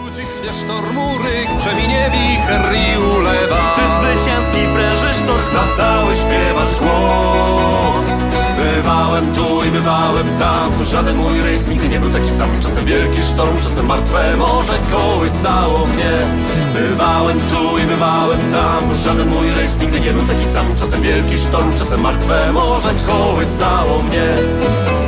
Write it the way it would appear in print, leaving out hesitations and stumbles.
Ucichnie sztormuryk, przeminie wicher i ulewa. Ty zwycięski prężysz tors, Na cały śpiewasz głos. Bywałem tu i bywałem tam. Żaden mój rejs nigdy nie był taki sam. Czasem wielki sztorm, czasem martwe morze kołysało mnie. Bywałem tu i bywałem tam. Żaden mój rejs nigdy nie był taki sam. Czasem wielki sztorm, czasem martwe morze kołysało mnie.